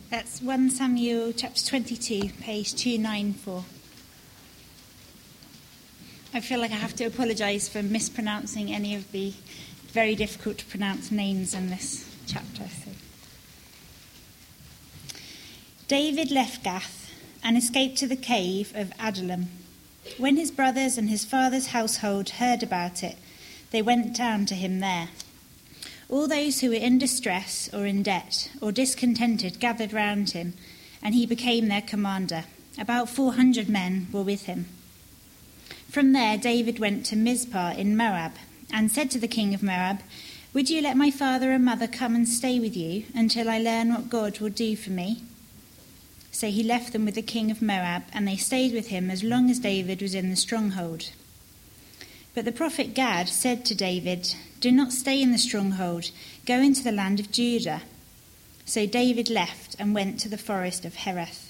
That's 1 Samuel chapter 22, page 294. I feel like I have to apologise for mispronouncing any of the very difficult to pronounce names in this chapter. David left Gath and escaped to the cave of Adullam. When his brothers and his father's household heard about it, they went down to him there. All those who were in distress or in debt or discontented gathered round him, and he became their commander. About 400 men were with him. From there David went to Mizpah in Moab, and said to the king of Moab, "Would you let my father and mother come and stay with you until I learn what God will do for me?" So he left them with the king of Moab, and they stayed with him as long as David was in the stronghold. But the prophet Gad said to David, "Do not stay in the stronghold, go into the land of Judah." So David left and went to the forest of Hereth.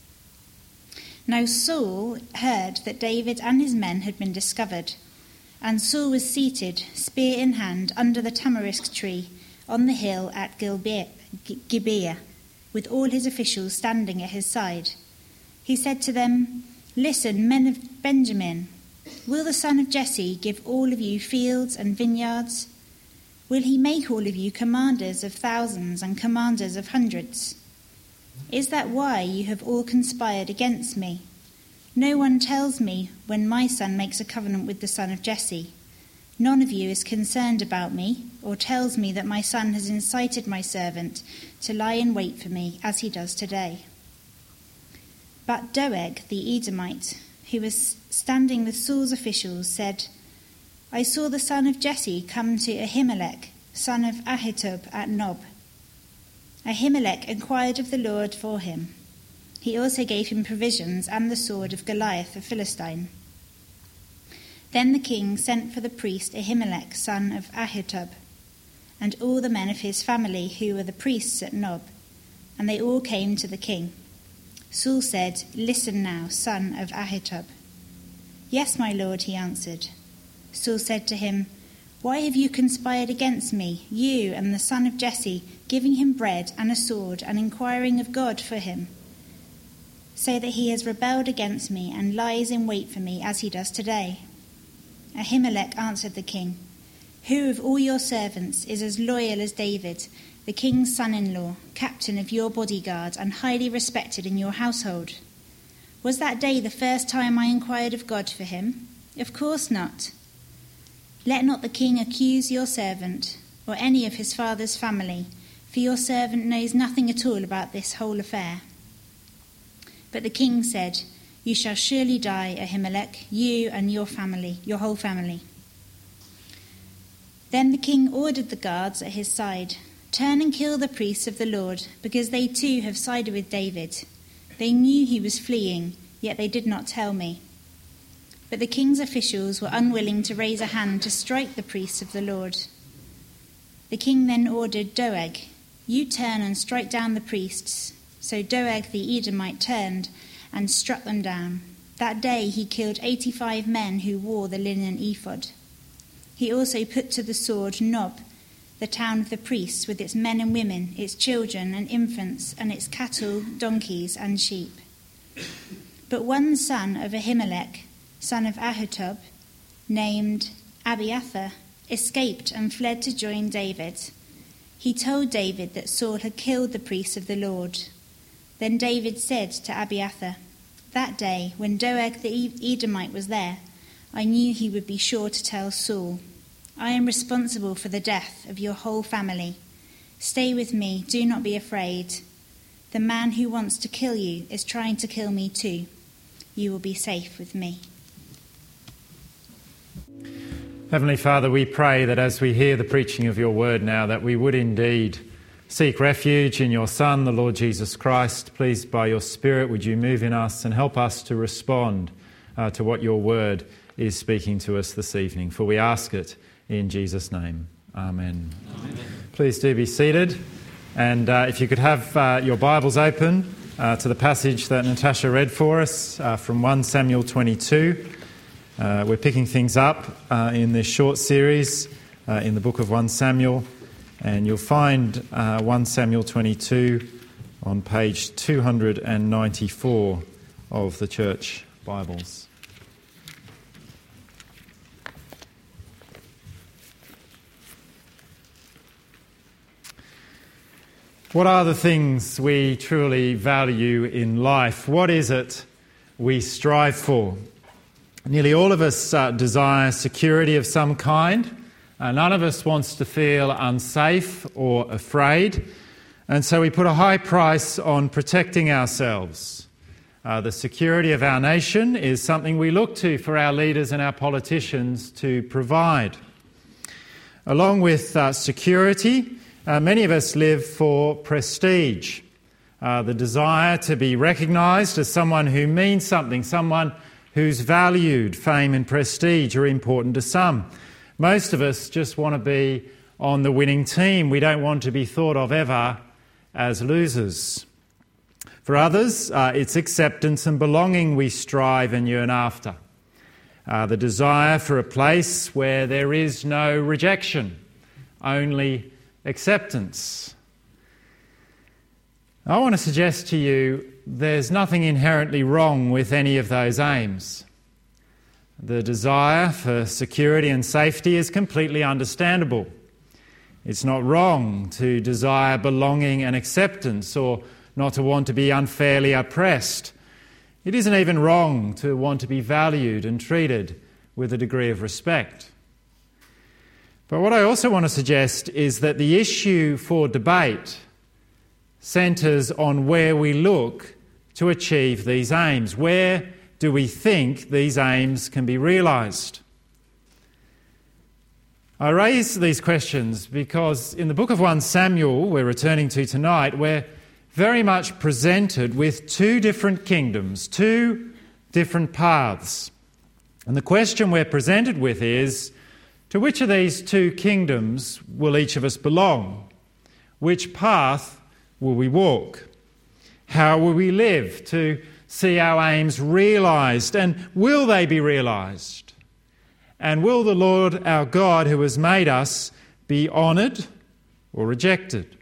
Now Saul heard that David and his men had been discovered, and Saul was seated, spear in hand, under the tamarisk tree on the hill at Gibeah, with all his officials standing at his side. He said to them, "Listen, men of Benjamin, will the son of Jesse give all of you fields and vineyards? Will he make all of you commanders of thousands and commanders of hundreds? Is that why you have all conspired against me? No one tells me when my son makes a covenant with the son of Jesse. None of you is concerned about me, or tells me that my son has incited my servant to lie in wait for me, as he does today." But Doeg the Edomite, who was standing with Saul's officials, said, "I saw the son of Jesse come to Ahimelech, son of Ahitub, at Nob. Ahimelech inquired of the Lord for him. He also gave him provisions and the sword of Goliath the Philistine." Then the king sent for the priest Ahimelech, son of Ahitub, and all the men of his family who were the priests at Nob, and they all came to the king. Saul said, "Listen now, son of Ahitub." "Yes, my lord," he answered. Saul said to him, "Why have you conspired against me, you and the son of Jesse, giving him bread and a sword and inquiring of God for him, so that he has rebelled against me and lies in wait for me as he does today?" Ahimelech answered the king, "Who of all your servants is as loyal as David, the king's son-in-law, captain of your bodyguard, and highly respected in your household? Was that day the first time I inquired of God for him? Of course not. Let not the king accuse your servant or any of his father's family, for your servant knows nothing at all about this whole affair." But the king said, "You shall surely die, Ahimelech, you and your family, your whole family." Then the king ordered the guards at his side, "Turn and kill the priests of the Lord, because they too have sided with David. They knew he was fleeing, yet they did not tell me." But the king's officials were unwilling to raise a hand to strike the priests of the Lord. The king then ordered Doeg, "You turn and strike down the priests." So Doeg the Edomite turned and struck them down. That day he killed 85 men who wore the linen ephod. He also put to the sword Nob, the town of the priests, with its men and women, its children and infants, and its cattle, donkeys, and sheep. But one son of Ahimelech, son of Ahitub, named Abiathar, escaped and fled to join David. He told David that Saul had killed the priests of the Lord. Then David said to Abiathar, "That day, when Doeg the Edomite was there, I knew he would be sure to tell Saul. I am responsible for the death of your whole family. Stay with me, do not be afraid. The man who wants to kill you is trying to kill me too. You will be safe with me." Heavenly Father, we pray that as we hear the preaching of your word now, that we would indeed seek refuge in your Son, the Lord Jesus Christ. Please, by your Spirit, would you move in us and help us to respond to what your word is speaking to us this evening. For we ask it in Jesus' name. Amen. Amen. Please do be seated. And if you could have your Bibles open to the passage that Natasha read for us from 1 Samuel 22. We're picking things up in this short series in the book of 1 Samuel. And you'll find 1 Samuel 22 on page 294 of the Church Bibles. What are the things we truly value in life? What is it we strive for? Nearly all of us desire security of some kind. None of us wants to feel unsafe or afraid. And so we put a high price on protecting ourselves. The security of our nation is something we look to for our leaders and our politicians to provide. Along with security, many of us live for prestige, the desire to be recognised as someone who means something, someone who's valued. Fame and prestige are important to some. Most of us just want to be on the winning team. We don't want to be thought of ever as losers. For others, it's acceptance and belonging we strive and yearn after. The desire for a place where there is no rejection, only acceptance. I want to suggest to you there's nothing inherently wrong with any of those aims. The desire for security and safety is completely understandable. It's not wrong to desire belonging and acceptance or not to want to be unfairly oppressed. It isn't even wrong to want to be valued and treated with a degree of respect. But what I also want to suggest is that the issue for debate centres on where we look to achieve these aims. Where do we think these aims can be realised? I raise these questions because in the book of 1 Samuel we're returning to tonight, we're very much presented with two different kingdoms, two different paths. And the question we're presented with is, to which of these two kingdoms will each of us belong? Which path will we walk? How will we live to see our aims realised? And will they be realised? And will the Lord our God, who has made us, be honoured or rejected?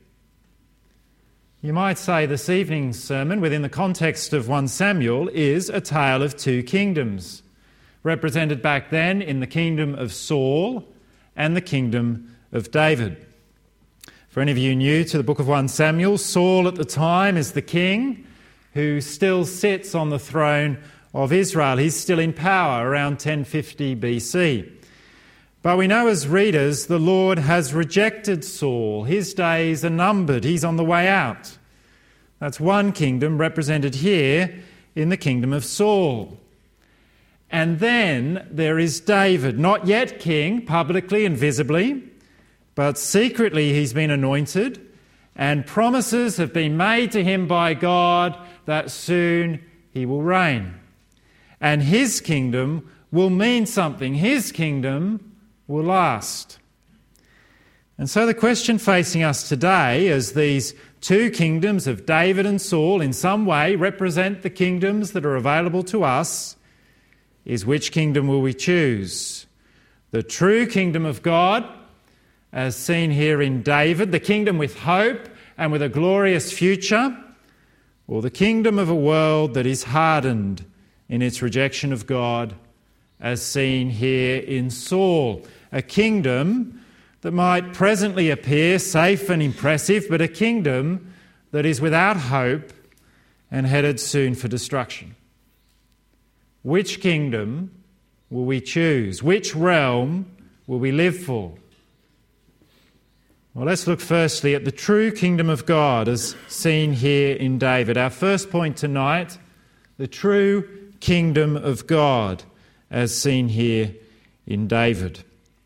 You might say this evening's sermon, within the context of 1 Samuel, is a tale of two kingdoms, represented back then in the kingdom of Saul and the kingdom of David. For any of you new to the book of 1 Samuel, Saul at the time is the king who still sits on the throne of Israel. He's still in power around 1050 BC. But we know as readers the Lord has rejected Saul. His days are numbered. He's on the way out. That's one kingdom represented here in the kingdom of Saul. And then there is David, not yet king, publicly and visibly, but secretly he's been anointed, and promises have been made to him by God that soon he will reign. And his kingdom will mean something. His kingdom will last. And so the question facing us today, as these two kingdoms of David and Saul in some way represent the kingdoms that are available to us, is which kingdom will we choose? The true kingdom of God, as seen here in David, the kingdom with hope and with a glorious future, or the kingdom of a world that is hardened in its rejection of God, as seen here in Saul, a kingdom that might presently appear safe and impressive, but a kingdom that is without hope and headed soon for destruction. Which kingdom will we choose? Which realm will we live for? Well, let's look firstly at the true kingdom of God as seen here in David. Our first point tonight, the true kingdom of God as seen here in David.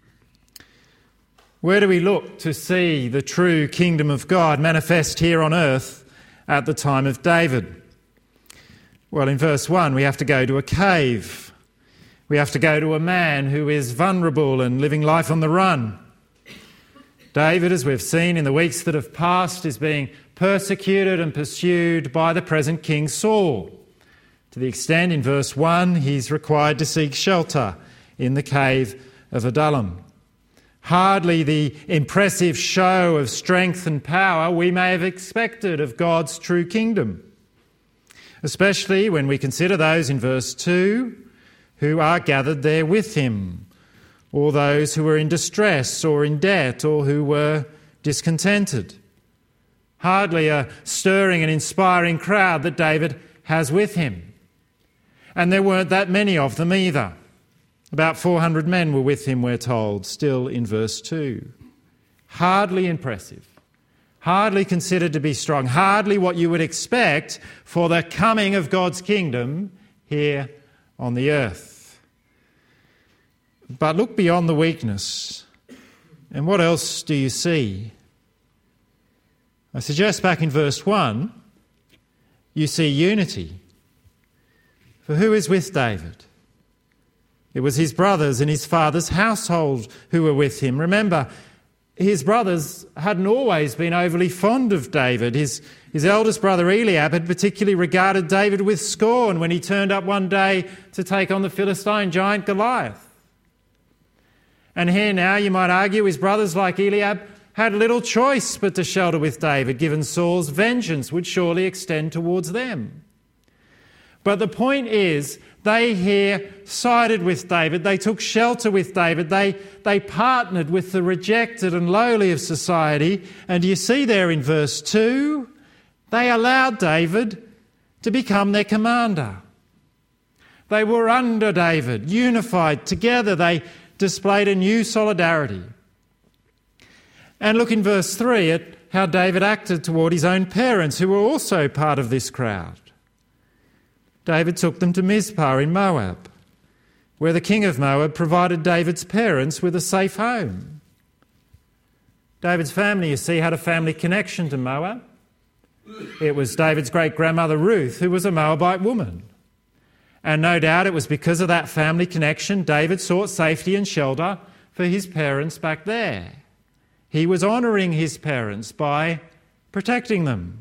Where do we look to see the true kingdom of God manifest here on earth at the time of David? Well, in verse 1, we have to go to a cave. We have to go to a man who is vulnerable and living life on the run. David, as we've seen in the weeks that have passed, is being persecuted and pursued by the present King Saul. To the extent, in verse 1, he's required to seek shelter in the cave of Adullam. Hardly the impressive show of strength and power we may have expected of God's true kingdom, especially when we consider those in verse 2 who are gathered there with him, or those who were in distress or in debt or who were discontented. Hardly a stirring and inspiring crowd that David has with him. And there weren't that many of them either. About 400 men were with him, we're told, still in verse 2. Hardly impressive. Hardly considered to be strong. Hardly what you would expect for the coming of God's kingdom here on the earth. But look beyond the weakness. And what else do you see? I suggest back in verse 1, you see unity. For who is with David? It was his brothers and his father's household who were with him. Remember, his brothers hadn't always been overly fond of David. His eldest brother Eliab had particularly regarded David with scorn when he turned up one day to take on the Philistine giant Goliath. And here now, you might argue, his brothers like Eliab had little choice but to shelter with David, given Saul's vengeance would surely extend towards them. But the point is, they here sided with David. They took shelter with David. They partnered with the rejected and lowly of society. And you see there in verse 2, they allowed David to become their commander. They were under David, unified together. They displayed a new solidarity. And look in verse 3 at how David acted toward his own parents, who were also part of this crowd. David took them to Mizpah in Moab, where the king of Moab provided David's parents with a safe home. David's family, you see, had a family connection to Moab. It was David's great-grandmother Ruth, who was a Moabite woman. And no doubt it was because of that family connection David sought safety and shelter for his parents back there. He was honouring his parents by protecting them.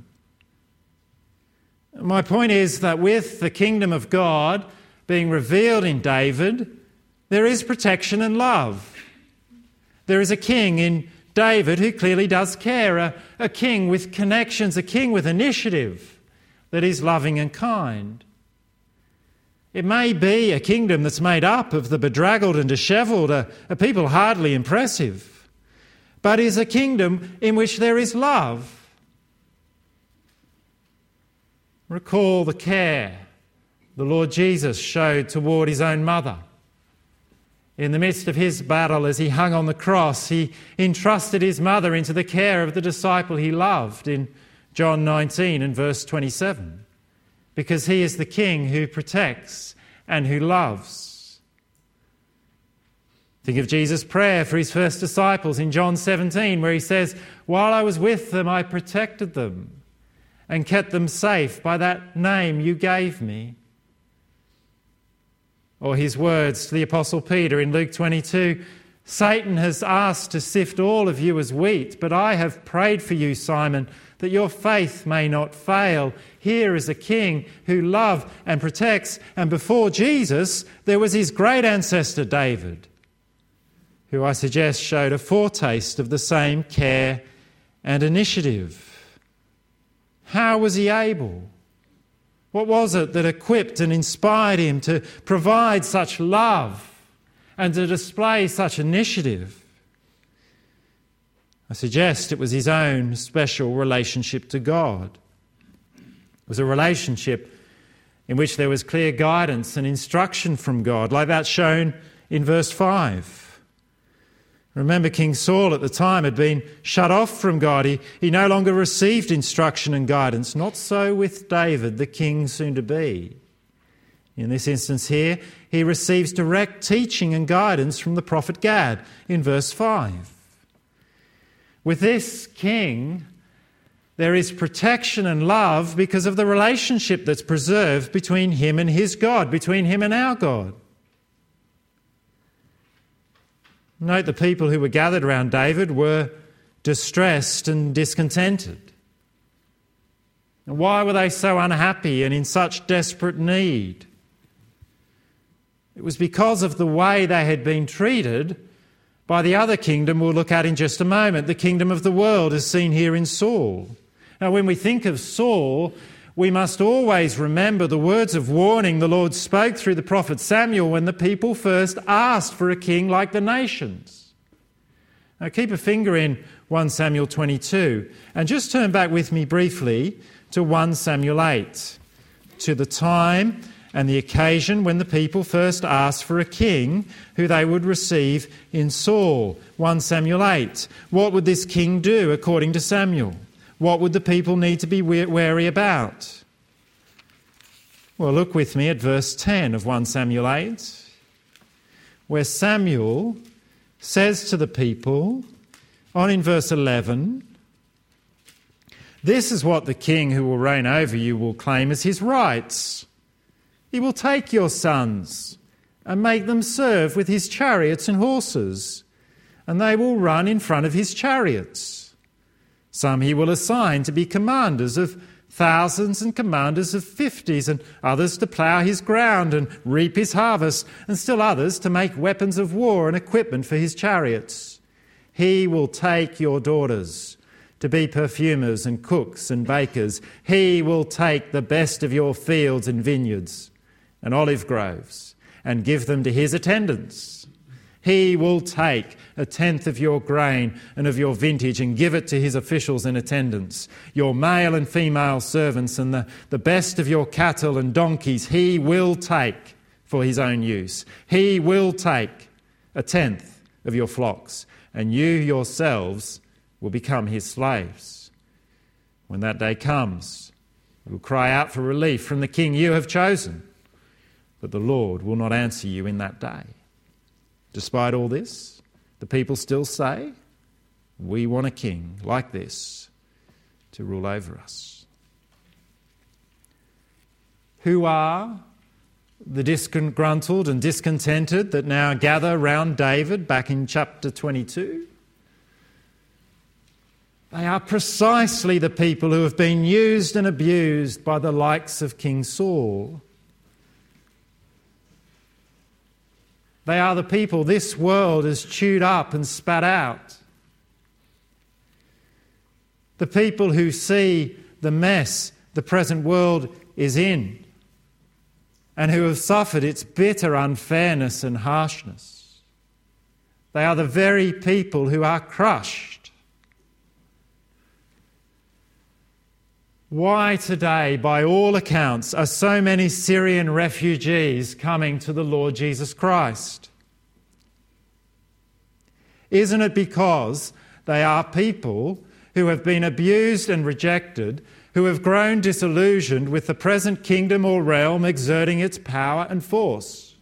My point is that with the kingdom of God being revealed in David, there is protection and love. There is a king in David who clearly does care, a king with connections, a king with initiative that is loving and kind. It may be a kingdom that's made up of the bedraggled and dishevelled, a people hardly impressive, but is a kingdom in which there is love. Recall the care the Lord Jesus showed toward his own mother. In the midst of his battle as he hung on the cross, he entrusted his mother into the care of the disciple he loved in John 19 and verse 27, because he is the king who protects and who loves. Think of Jesus' prayer for his first disciples in John 17, where he says, "While I was with them, I protected them and kept them safe by that name you gave me." Or his words to the Apostle Peter in Luke 22, "Satan has asked to sift all of you as wheat, but I have prayed for you, Simon, that your faith may not fail." Here is a king who loved and protects, and before Jesus there was his great ancestor David, who I suggest showed a foretaste of the same care and initiative. How was he able? What was it that equipped and inspired him to provide such love and to display such initiative? I suggest it was his own special relationship to God. It was a relationship in which there was clear guidance and instruction from God, like that shown in verse 5. Remember, King Saul at the time had been shut off from God. He no longer received instruction and guidance. Not so with David, the king soon to be. In this instance here, he receives direct teaching and guidance from the prophet Gad in verse 5. With this king, there is protection and love because of the relationship that's preserved between him and his God, between him and our God. Note the people who were gathered around David were distressed and discontented. And why were they so unhappy and in such desperate need? It was because of the way they had been treated by the other kingdom we'll look at in just a moment, the kingdom of the world as seen here in Saul. Now, when we think of Saul, we must always remember the words of warning the Lord spoke through the prophet Samuel when the people first asked for a king like the nations. Now, keep a finger in 1 Samuel 22 and just turn back with me briefly to 1 Samuel 8, to the time and the occasion when the people first asked for a king who they would receive in Saul. 1 Samuel 8. What would this king do according to Samuel? What would the people need to be wary about? Well, look with me at verse 10 of 1 Samuel 8, where Samuel says to the people, on in verse 11, "This is what the king who will reign over you will claim as his rights. He will take your sons and make them serve with his chariots and horses, and they will run in front of his chariots. Some he will assign to be commanders of thousands and commanders of 50s, and others to plough his ground and reap his harvest, and still others to make weapons of war and equipment for his chariots. He will take your daughters to be perfumers and cooks and bakers. He will take the best of your fields and vineyards and olive groves and give them to his attendants. He will take 1/10 of your grain and of your vintage and give it to his officials and attendants. Your male and female servants and the best of your cattle and donkeys he will take for his own use. He will take 1/10 of your flocks, and you yourselves will become his slaves. When that day comes, you will cry out for relief from the king you have chosen, but the Lord will not answer you in that day." Despite all this, the people still say, "We want a king like this to rule over us." Who are the disgruntled and discontented that now gather round David back in chapter 22? They are precisely the people who have been used and abused by the likes of King Saul. They are the people this world has chewed up and spat out. The people who see the mess the present world is in and who have suffered its bitter unfairness and harshness. They are the very people who are crushed. Why today, by all accounts, are so many Syrian refugees coming to the Lord Jesus Christ? Isn't it because they are people who have been abused and rejected, who have grown disillusioned with the present kingdom or realm exerting its power and force?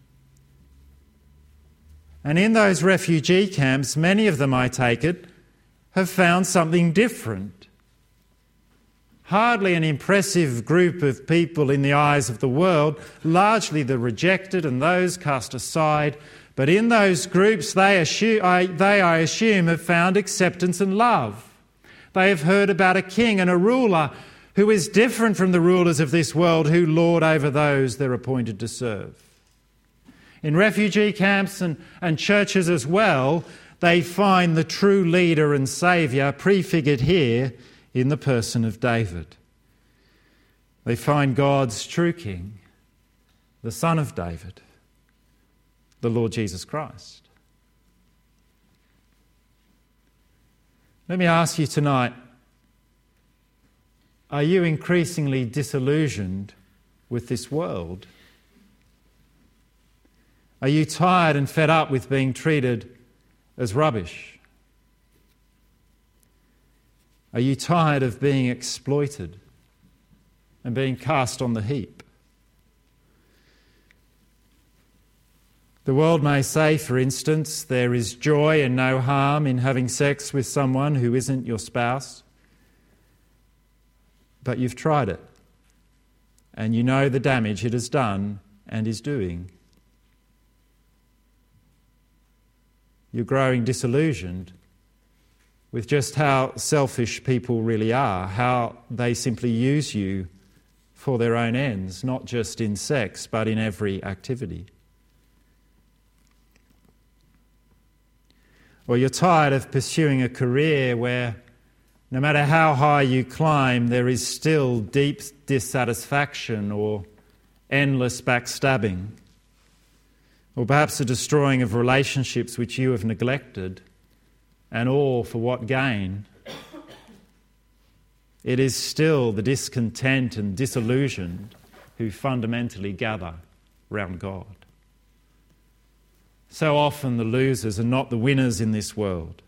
And in those refugee camps, many of them, I take it, have found something different. Hardly an impressive group of people in the eyes of the world, largely the rejected and those cast aside. But in those groups, they, I assume, have found acceptance and love. They have heard about a king and a ruler who is different from the rulers of this world who lord over those they're appointed to serve. In refugee camps and churches as well, they find the true leader and saviour prefigured here in the person of David. They find God's true king, the Son of David, the Lord Jesus Christ. Let me ask you tonight, are you increasingly disillusioned with this world? Are you tired and fed up with being treated as rubbish? Are you tired of being exploited and being cast on the heap? The world may say, for instance, there is joy and no harm in having sex with someone who isn't your spouse. But you've tried it, and you know the damage it has done and is doing. You're growing disillusioned with just how selfish people really are, how they simply use you for their own ends, not just in sex, but in every activity. Or you're tired of pursuing a career where no matter how high you climb, there is still deep dissatisfaction or endless backstabbing. Or perhaps the destroying of relationships which you have neglected, and all for what gain? It is still the discontent and disillusioned who fundamentally gather round God. So often the losers are not the winners in this world.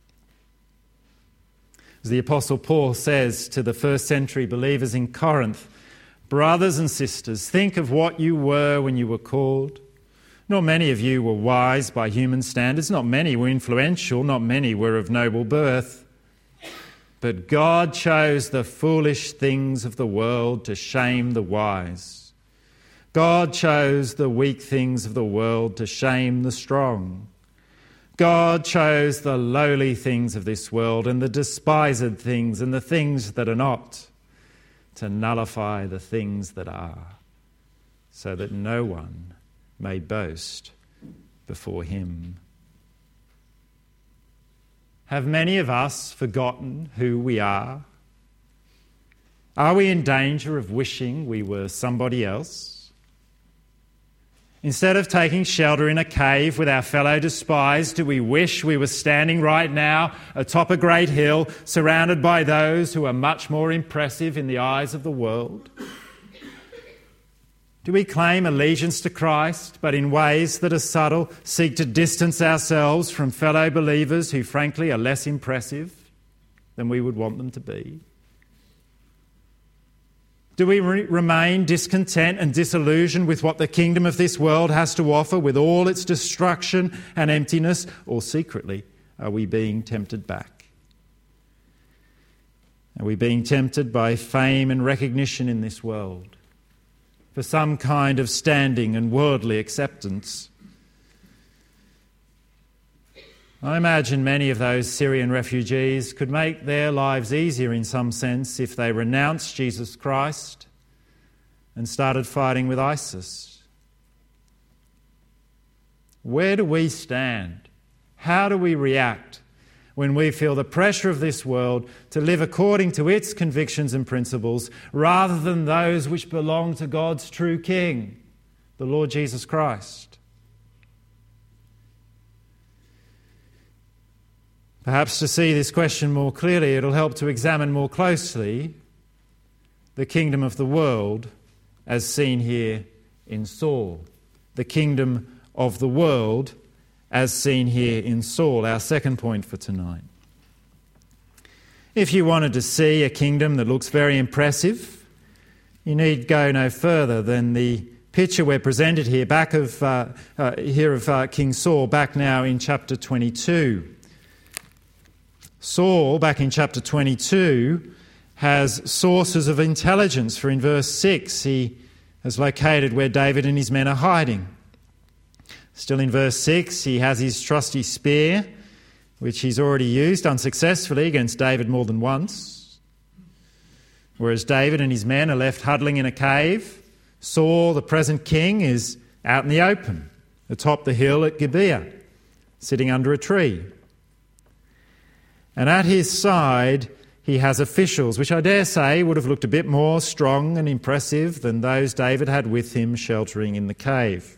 As the Apostle Paul says to the first century believers in Corinth, "Brothers and sisters, think of what you were when you were called. Not many of you were wise by human standards, not many were influential, not many were of noble birth. But God chose the foolish things of the world to shame the wise. God chose the weak things of the world to shame the strong. God chose the lowly things of this world and the despised things and the things that are not, to nullify the things that are, so that no one may boast before him." Have many of us forgotten who we are? Are we in danger of wishing we were somebody else? Instead of taking shelter in a cave with our fellow despised, do we wish we were standing right now atop a great hill, surrounded by those who are much more impressive in the eyes of the world? Do we claim allegiance to Christ, but in ways that are subtle, seek to distance ourselves from fellow believers who frankly are less impressive than we would want them to be? Do we remain discontent and disillusioned with what the kingdom of this world has to offer, with all its destruction and emptiness, or secretly are we being tempted back? Are we being tempted by fame and recognition in this world, for some kind of standing and worldly acceptance? I imagine many of those Syrian refugees could make their lives easier in some sense if they renounced Jesus Christ and started fighting with ISIS. Where do we stand? How do we react when we feel the pressure of this world to live according to its convictions and principles rather than those which belong to God's true King, the Lord Jesus Christ? Perhaps to see this question more clearly, it'll help to examine more closely the kingdom of the world as seen here in Saul. The kingdom of the world as seen here in Saul, our second point for tonight. If you wanted to see a kingdom that looks very impressive, you need go no further than the picture we're presented here, of King Saul, back now in chapter 22. Saul, back in chapter 22, has sources of intelligence, for in verse 6 he has located where David and his men are hiding. Still in verse 6, he has his trusty spear, which he's already used unsuccessfully against David more than once. Whereas David and his men are left huddling in a cave, Saul, the present king, is out in the open, atop the hill at Gibeah, sitting under a tree. And at his side, he has officials, which I dare say would have looked a bit more strong and impressive than those David had with him sheltering in the cave.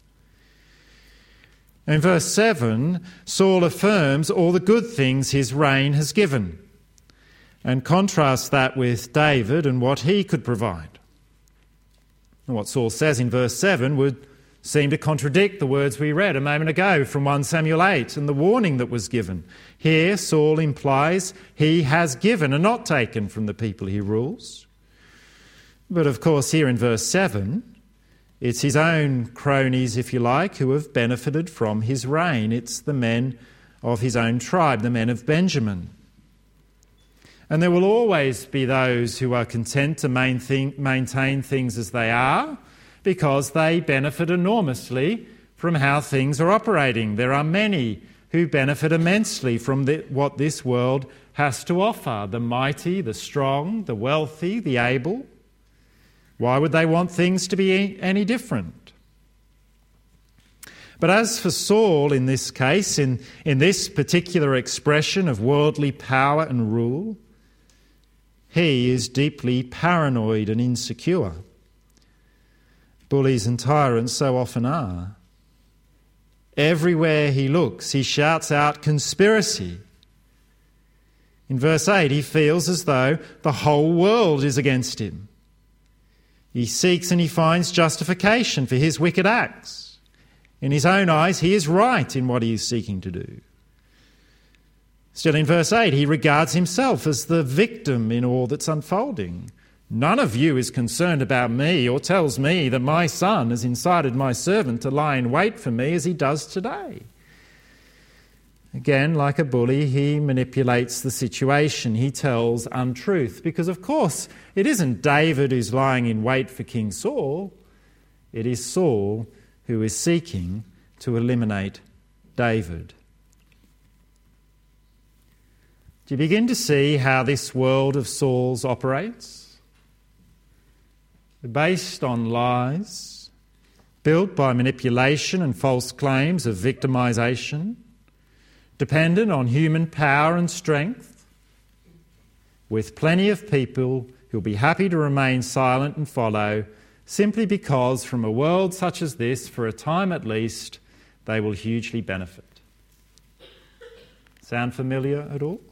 In verse 7, Saul affirms all the good things his reign has given and contrasts that with David and what he could provide. And what Saul says in verse 7 would seem to contradict the words we read a moment ago from 1 Samuel 8 and the warning that was given. Here, Saul implies he has given and not taken from the people he rules. But of course, here in verse 7, it's his own cronies, if you like, who have benefited from his reign. It's the men of his own tribe, the men of Benjamin. And there will always be those who are content to maintain things as they are because they benefit enormously from how things are operating. There are many who benefit immensely from what this world has to offer: the mighty, the strong, the wealthy, the able. Why would they want things to be any different? But as for Saul in this case, in this particular expression of worldly power and rule, he is deeply paranoid and insecure. Bullies and tyrants so often are. Everywhere he looks, he shouts out conspiracy. In verse 8, he feels as though the whole world is against him. He seeks and he finds justification for his wicked acts. In his own eyes, he is right in what he is seeking to do. Still in verse 8, he regards himself as the victim in all that's unfolding. None of you is concerned about me or tells me that my son has incited my servant to lie in wait for me as he does today. Again, like a bully, he manipulates the situation. He tells untruth because, of course, it isn't David who's lying in wait for King Saul. It is Saul who is seeking to eliminate David. Do you begin to see how this world of Saul's operates? Based on lies, built by manipulation and false claims of victimisation, dependent on human power and strength, with plenty of people who'll be happy to remain silent and follow, simply because from a world such as this, for a time at least, they will hugely benefit. Sound familiar at all?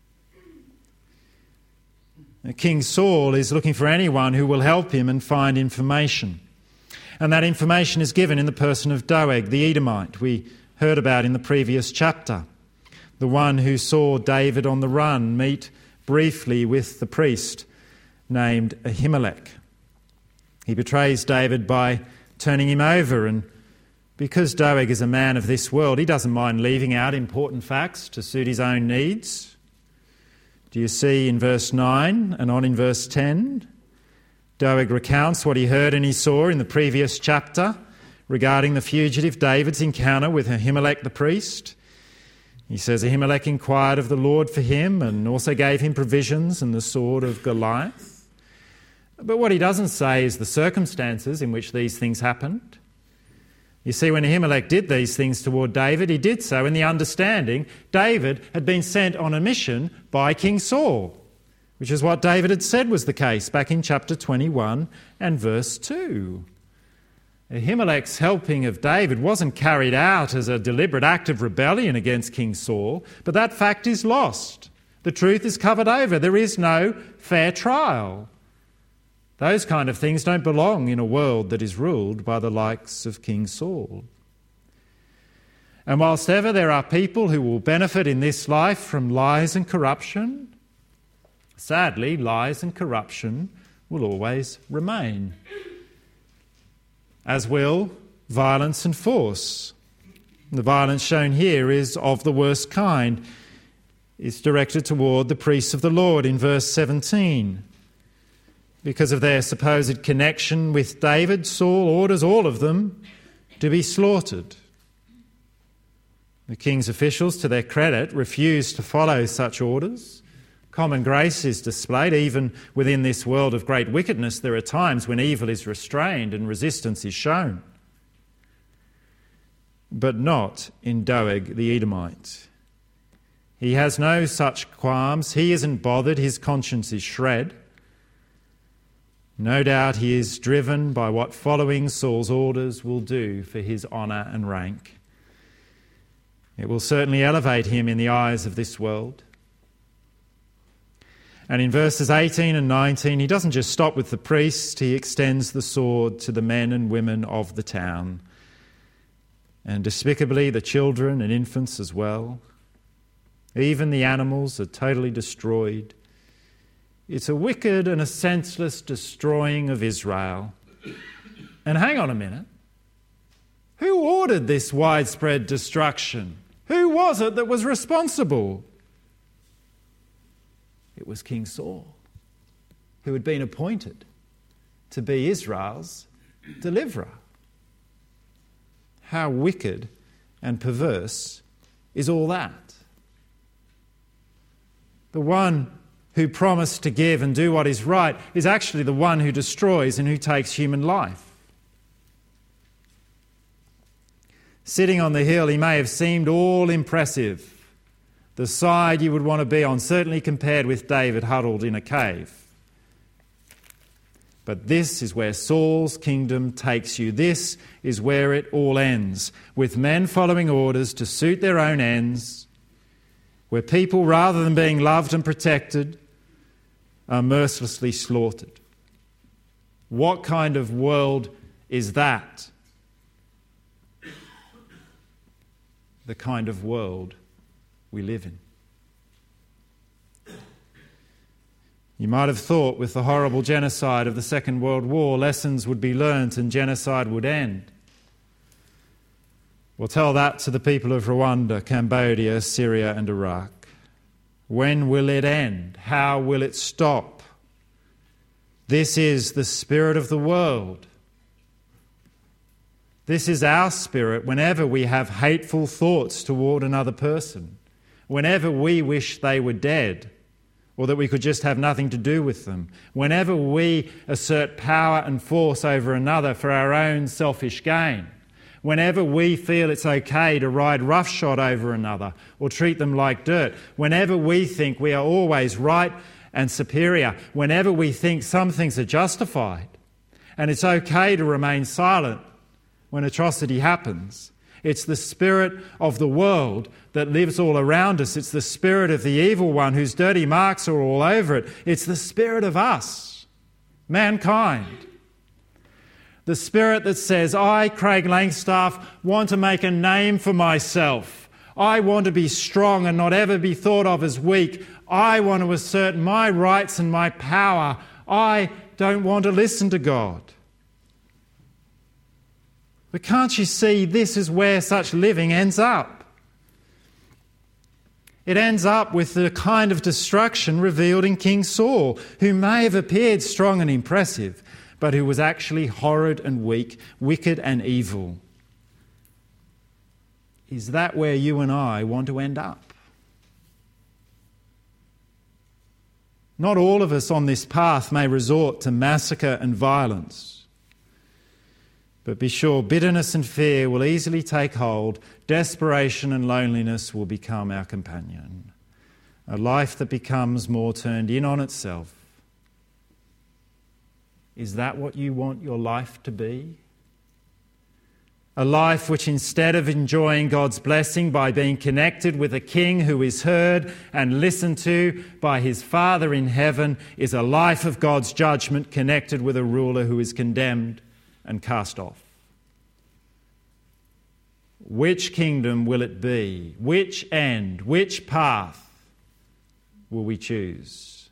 King Saul is looking for anyone who will help him and find information. And that information is given in the person of Doeg, the Edomite, we heard about in the previous chapter. The one who saw David on the run meet briefly with the priest named Ahimelech. He betrays David by turning him over, and because Doeg is a man of this world, he doesn't mind leaving out important facts to suit his own needs. Do you see in verse 9 and on in verse 10? Doeg recounts what he heard and he saw in the previous chapter regarding the fugitive David's encounter with Ahimelech the priest. He says Ahimelech inquired of the Lord for him and also gave him provisions and the sword of Goliath. But what he doesn't say is the circumstances in which these things happened. You see, when Ahimelech did these things toward David, he did so in the understanding David had been sent on a mission by King Saul, which is what David had said was the case back in chapter 21 and verse 2. Ahimelech's helping of David wasn't carried out as a deliberate act of rebellion against King Saul, but that fact is lost. The truth is covered over. There is no fair trial. Those kind of things don't belong in a world that is ruled by the likes of King Saul. And whilst ever there are people who will benefit in this life from lies and corruption, sadly, lies and corruption will always remain, as will violence and force. The violence shown here is of the worst kind. It's directed toward the priests of the Lord in verse 17. Because of their supposed connection with David, Saul orders all of them to be slaughtered. The king's officials, to their credit, refuse to follow such orders. Common grace is displayed. Even within this world of great wickedness, there are times when evil is restrained and resistance is shown. But not in Doeg the Edomite. He has no such qualms. He isn't bothered. His conscience is shred. No doubt he is driven by what following Saul's orders will do for his honour and rank. It will certainly elevate him in the eyes of this world. And in verses 18 and 19, he doesn't just stop with the priest, he extends the sword to the men and women of the town, and despicably the children and infants as well. Even the animals are totally destroyed. It's a wicked and a senseless destroying of Israel. And hang on a minute. Who ordered this widespread destruction? Who was it that was responsible? It was King Saul, who had been appointed to be Israel's deliverer. How wicked and perverse is all that? The one who promised to give and do what is right is actually the one who destroys and who takes human life. Sitting on the hill, he may have seemed all impressive, the side you would want to be on, certainly compared with David huddled in a cave. But this is where Saul's kingdom takes you. This is where it all ends, with men following orders to suit their own ends, where people, rather than being loved and protected, are mercilessly slaughtered. What kind of world is that? The kind of world we live in. You might have thought with the horrible genocide of the Second World War, lessons would be learnt and genocide would end. Well, tell that to the people of Rwanda, Cambodia, Syria and Iraq. When will it end? How will it stop? This is the spirit of the world. This is our spirit whenever we have hateful thoughts toward another person, whenever we wish they were dead or that we could just have nothing to do with them, whenever we assert power and force over another for our own selfish gain, whenever we feel it's okay to ride roughshod over another or treat them like dirt, whenever we think we are always right and superior, whenever we think some things are justified and it's okay to remain silent when atrocity happens. It's the spirit of the world that lives all around us. It's the spirit of the evil one whose dirty marks are all over it. It's the spirit of us, mankind. The spirit that says, I, Craig Langstaff, want to make a name for myself. I want to be strong and not ever be thought of as weak. I want to assert my rights and my power. I don't want to listen to God. But can't you see this is where such living ends up? It ends up with the kind of destruction revealed in King Saul, who may have appeared strong and impressive, but who was actually horrid and weak, wicked and evil. Is that where you and I want to end up? Not all of us on this path may resort to massacre and violence. But be sure bitterness and fear will easily take hold. Desperation and loneliness will become our companion. A life that becomes more turned in on itself. Is that what you want your life to be? A life which, instead of enjoying God's blessing by being connected with a king who is heard and listened to by his Father in heaven, is a life of God's judgment connected with a ruler who is condemned and cast off. Which kingdom will it be? Which end? Which path will we choose?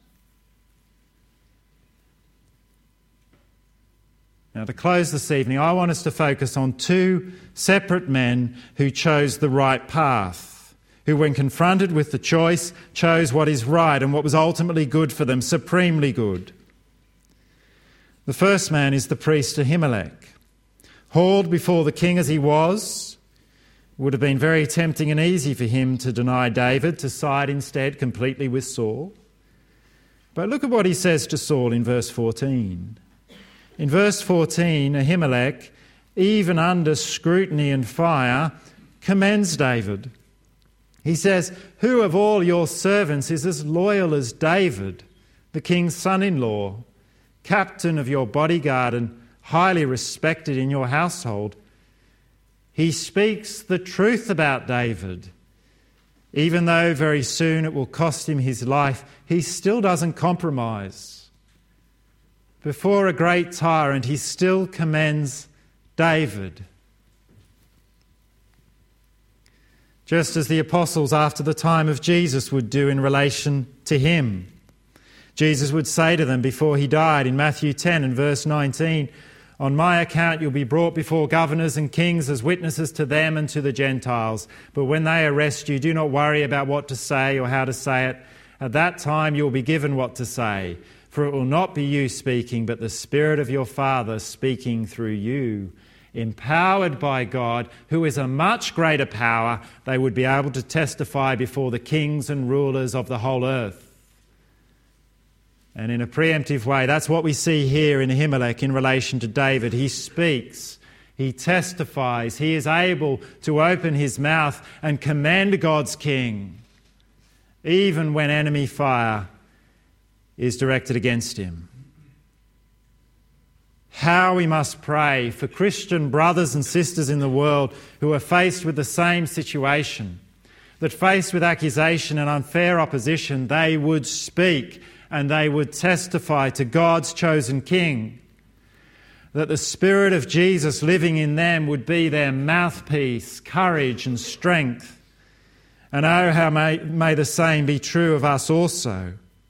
Now, to close this evening, I want us to focus on two separate men who chose the right path, who, when confronted with the choice, chose what is right and what was ultimately good for them, supremely good. The first man is the priest Ahimelech. Hauled before the king as he was, it would have been very tempting and easy for him to deny David, to side instead completely with Saul. But look at what he says to Saul in verse 14. In verse 14, Ahimelech, even under scrutiny and fire, commends David. He says, "Who of all your servants is as loyal as David, the king's son-in-law, captain of your bodyguard and highly respected in your household? He speaks the truth about David. Even though very soon it will cost him his life, he still doesn't compromise. Before a great tyrant, he still commends David." Just as the apostles after the time of Jesus would do in relation to him. Jesus would say to them before he died in Matthew 10 and verse 19, "On my account you'll be brought before governors and kings as witnesses to them and to the Gentiles. But when they arrest you, do not worry about what to say or how to say it. At that time you'll be given what to say. For it will not be you speaking, but the Spirit of your Father speaking through you." Empowered by God, who is a much greater power, they would be able to testify before the kings and rulers of the whole earth. And in a preemptive way, that's what we see here in Ahimelech in relation to David. He speaks He testifies. He is able to open his mouth and commend God's King, even when enemy fire is directed against him. How we must pray for Christian brothers and sisters in the world who are faced with the same situation, that faced with accusation and unfair opposition, they would speak and they would testify to God's chosen King, that the Spirit of Jesus living in them would be their mouthpiece, courage and strength. And oh, how may the same be true of us also.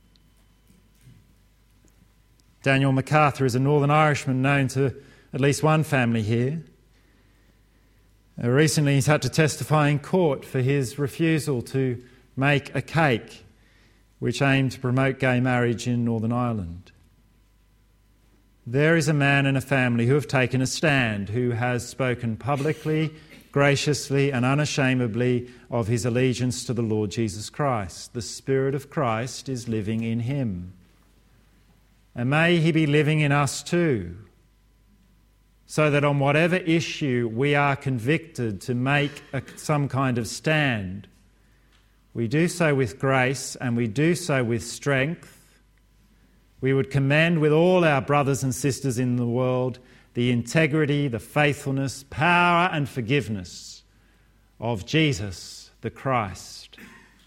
Daniel MacArthur is a Northern Irishman known to at least one family here. Recently he's had to testify in court for his refusal to make a cake which aimed to promote gay marriage in Northern Ireland. There is a man and a family who have taken a stand, who has spoken publicly, graciously and unashamedly of his allegiance to the Lord Jesus Christ. The Spirit of Christ is living in him. And may he be living in us too, so that on whatever issue we are convicted to make some kind of stand, we do so with grace and we do so with strength. We would commend with all our brothers and sisters in the world the integrity, the faithfulness, power and forgiveness of Jesus the Christ.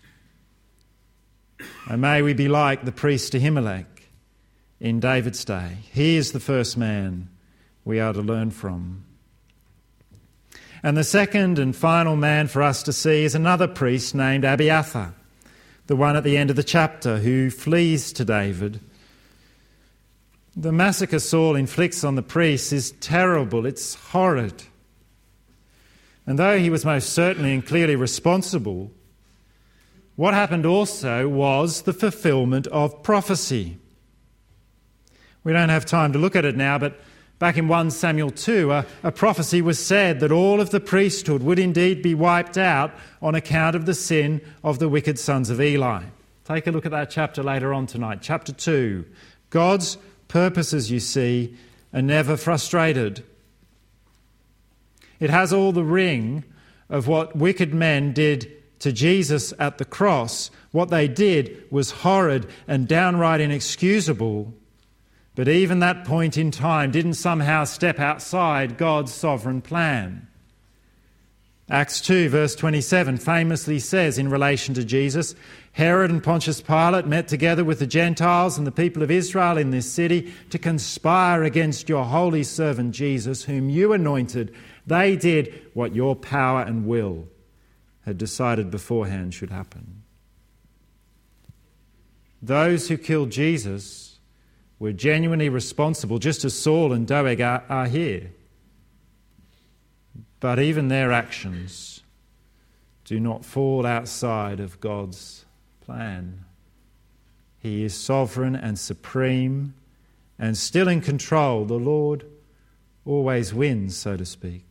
And may we be like the priest Ahimelech in David's day. He is the first man we are to learn from. And the second and final man for us to see is another priest named Abiathar, the one at the end of the chapter who flees to David. The massacre Saul inflicts on the priests is terrible, it's horrid. And though he was most certainly and clearly responsible, what happened also was the fulfillment of prophecy. We don't have time to look at it now, but back in 1 Samuel 2, a prophecy was said that all of the priesthood would indeed be wiped out on account of the sin of the wicked sons of Eli. Take a look at that chapter later on tonight. Chapter 2. God's purposes, you see, are never frustrated. It has all the ring of what wicked men did to Jesus at the cross. What they did was horrid and downright inexcusable. But even that point in time didn't somehow step outside God's sovereign plan. Acts 2 verse 27 famously says in relation to Jesus, Herod and Pontius Pilate met together with the Gentiles and the people of Israel in this city to conspire against your holy servant Jesus, whom you anointed. They did what your power and will had decided beforehand should happen. Those who killed Jesus were genuinely responsible, just as Saul and Doeg are here. But even their actions do not fall outside of God's plan. He is sovereign and supreme and still in control. The Lord always wins, so to speak.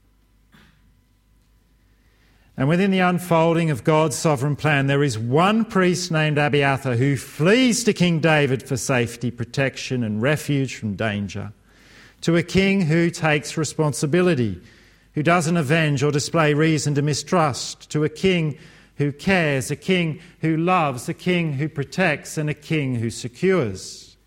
And within the unfolding of God's sovereign plan, there is one priest named Abiathar who flees to King David for safety, protection and refuge from danger, to a king who takes responsibility, who doesn't avenge or display reason to mistrust, to a king who cares, a king who loves, a king who protects and a king who secures.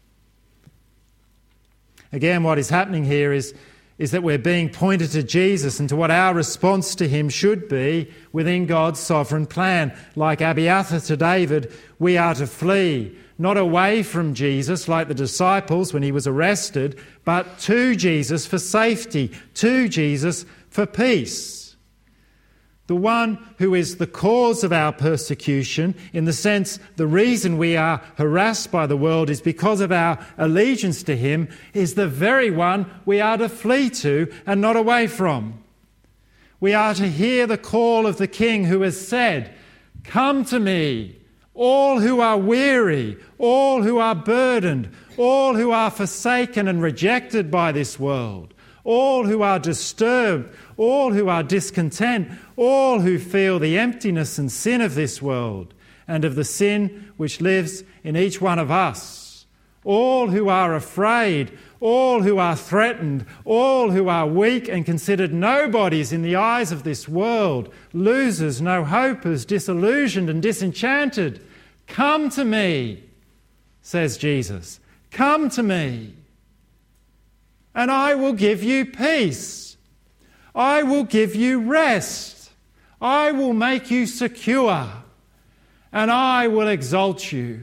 Again, what is happening here is that we're being pointed to Jesus and to what our response to him should be within God's sovereign plan. Like Abiathar to David, we are to flee, not away from Jesus like the disciples when he was arrested, but to Jesus for safety, to Jesus for peace. The one who is the cause of our persecution, in the sense the reason we are harassed by the world is because of our allegiance to him, is the very one we are to flee to and not away from. We are to hear the call of the King who has said, "Come to me, all who are weary, all who are burdened, all who are forsaken and rejected by this world, all who are disturbed, all who are discontent, all who feel the emptiness and sin of this world and of the sin which lives in each one of us, all who are afraid, all who are threatened, all who are weak and considered nobodies in the eyes of this world, losers, no hopers, disillusioned and disenchanted. Come to me, says Jesus. Come to me, and I will give you peace. I will give you rest. I will make you secure, and I will exalt you.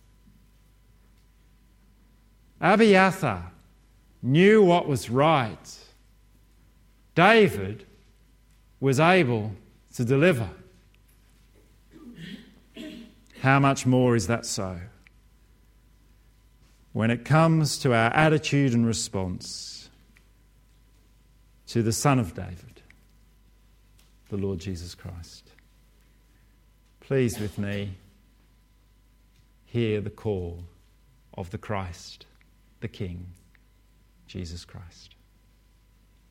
Abiathar knew what was right. David was able to deliver. How much more is that so when it comes to our attitude and response to the Son of David, the Lord Jesus Christ? Please with me hear the call of the Christ, the King, Jesus Christ.